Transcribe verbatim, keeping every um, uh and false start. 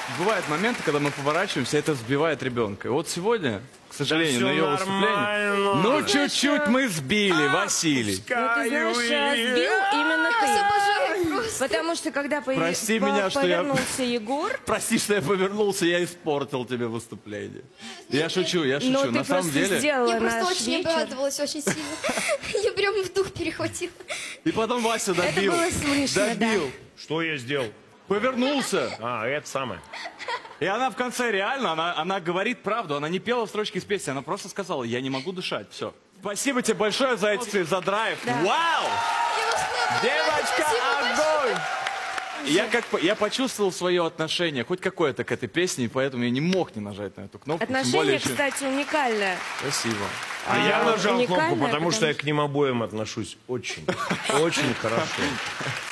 бывают моменты, когда мы поворачиваемся, и это сбивает ребенка. И вот сегодня, к сожалению, Да на всё ее нормально. выступлении, ну, чуть-чуть мы сбили, Василий. Ну, ты знаешь, а, сбил именно ты. Потому что когда появ- Прости по- меня, что я- повернулся Егор, Прости, что я повернулся, я испортил тебе выступление. Я шучу, я шучу. ну ты На самом просто деле... сделала Я просто наш очень вечер. обрадовалась, очень сильно. Я прям в дух перехватила. И потом Вася добил. было слышно, добил. Что я сделал? Повернулся. А, это самое. И она в конце реально, она, она говорит правду. Она не пела строчки из песни, она просто сказала, я не могу дышать. Все. Спасибо тебе большое за эти, за драйв. Вау! Я вас обожаю. Девочка, Спасибо большое. огонь! Я, как, по- я почувствовал свое отношение, хоть какое-то к этой песне, и поэтому я не мог не нажать на эту кнопку. тем Отношение, более, что- кстати, уникальное. Спасибо. А я нажал кнопку, уникальное, потому что потому я к ним обоим отношусь очень, очень хорошо.